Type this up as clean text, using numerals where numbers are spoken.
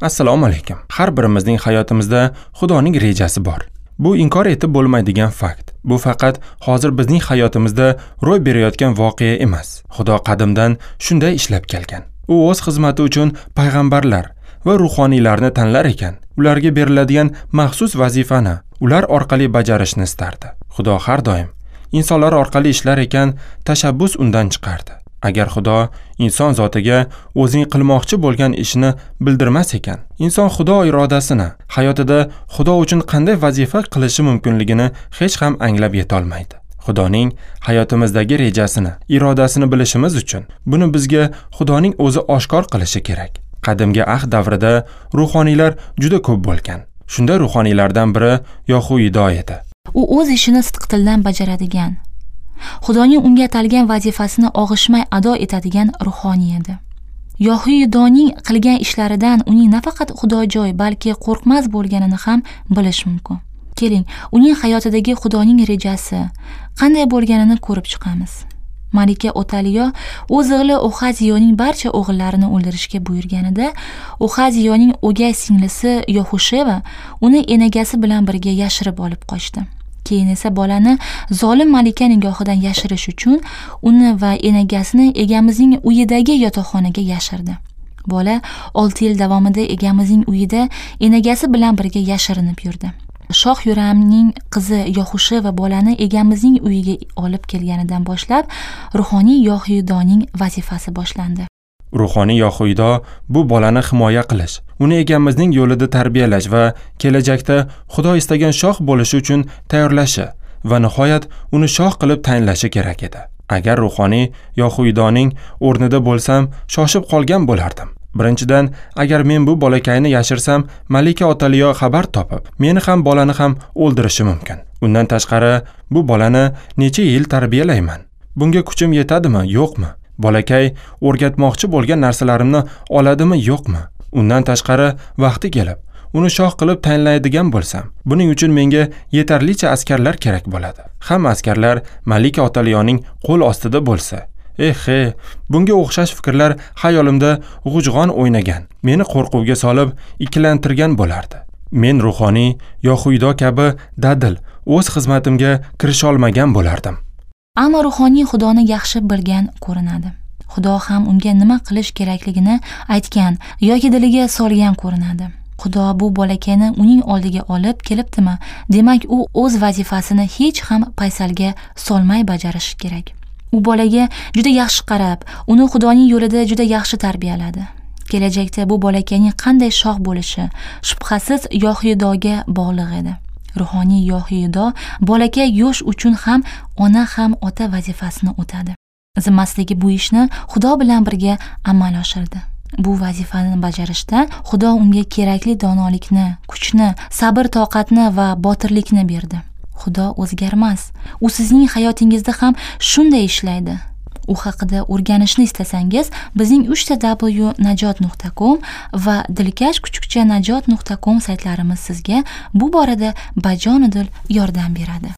Assalomu alaykum. Har birimizning hayotimizda Xudoning rejasi bor. Bu inkor etib bo'lmaydigan fakt. Bu faqat hozir bizning hayotimizda ro'y berayotgan voqea emas. Xudo qadimdan shunday ishlab kelgan. U o'z xizmati uchun payg'ambarlar va ruhoniylarni tanlar ekan. Ularga beriladigan maxsus vazifani ular orqali bajarishni istardi. Xudo har doim insonlar orqali ishlar ekan, tashabbus undan chiqardi. Agar Xudo inson zotiga o'zining qilmoqchi bo'lgan ishini bildirmas ekan, inson Xudo irodasini, hayotida Xudo uchun qanday vazifa qilishi mumkinligini hech ham anglab yeta olmaydi. Xudoning hayotimizdagi rejasini, irodasini bilishimiz uchun buni bizga Xudoning o'zi oshkor qilishi kerak. Qadimgi ahd davrida ruhoniylar juda ko'p bo'lgan. Shunda ruhoniylardan biri Yohuido edi. U o'z ishini sidqidildan bajaradigan, Xudoning unga atalgan vazifasini og'ishmay ado etadigan ruhoniy edi. Yohuidoning qilgan ishlaridan uning nafaqat xudojo'y, balki qo'rqmas bo'lganini ham bilish mumkin. Keling, uning hayotidagi Xudoning rejasi qanday bo'lganini ko'rib chiqamiz. Malika Otaliyo o'z o'g'li Ohaziyoning barcha o'g'illarini o'ldirishga buyurganida, Ohaziyoning o'gay singlisi Yohusheva uni enagasi bilan birga yashirib olib qochdi. Keyin esa bolani zolim malika nigohidan yashirish uchun uni va enagasini egamizning uyidagi yotoqxonaga yashirdi. Bola 6 yil davomida egamizning uyida enagasi bilan birga yashirinib yurdi. Shoh Yuramning qizi Yohusheva bolani egamizning uyiga olib kelganidan boshlab ruhoniy Yohuidoning vazifasi boshlandi. Ruhoniy Yohuido bu bolani himoya qilish, uni egamizning yo'lida tarbiyalash va kelajakda Xudo istagan shoh bo'lishi uchun tayyorlashi va nihoyat uni shoh qilib tayinlashi kerak edi. Agar ruhoniy Yohuidoning o'rnida bo'lsam, shoshib qolgan bo'lardim. Birinchidan, agar men bu bolakayni yashirsam, Malika Otaliyo xabar topib, meni ham bolani ham o'ldirishi mumkin. Undan tashqari, bu bolani necha yil tarbiyalayman? Bunga kuchim yetadimi, yo'qmi? Bolakay o'rgatmoqchi bo'lgan narsalarimni oladimi, yo'qmi? Undan tashqari, vaqti kelib, uni shoh qilib tayinlaydigan bo'lsam, buning uchun menga yetarlicha askarlar kerak bo'ladi. Hamma askarlar Malika Otaliyoning qo'l ostida bo'lsa, bunga o'xshash fikrlar xayolimda g'ujg'on o'ynagan, meni qo'rquvga solib, ikkilantirgan bo'lardi. Men ruhoniy Yohuido kabi dadil o'z xizmatimga kirisha olmagan bo'lardim. Ammo ruhoniy Xudoni yaxshi bilgan ko'rinadi. Xudo ham unga nima qilish kerakligini aytgan yoki diliga solgan ko'rinadi. Xudo bu bolakayni uning oldiga olib kelibdimi? Demak, u o'z vazifasini hech ham paysalga solmay bajarishi kerak. U bolaga juda yaxshi qarab, uni Xudoning yo'lida juda yaxshi tarbiyaladi. Kelajakda bu bolakayning qanday shoh bo'lishi shubhasiz Yohuidoga bog'liq edi. Ruhoniy Yohuido bolakay yo'sh uchun ham ona ham ota vazifasini o'tadi. Zimmasidagi bu ishni Xudo bilan birga amalga oshirdi. Bu vazifani bajarishda Xudo unga kerakli donolikni, kuchni, sabr-toqatni va botirlikni berdi. Xudo o'zgarmas. U sizning hayotingizda ham shunday ishlaydi. U haqida o'rganishni istasangiz, bizning 3w.najot.com va dilkash-kuchukcha najot.com saytlarimiz sizga bu borada bajonidil yordam beradi.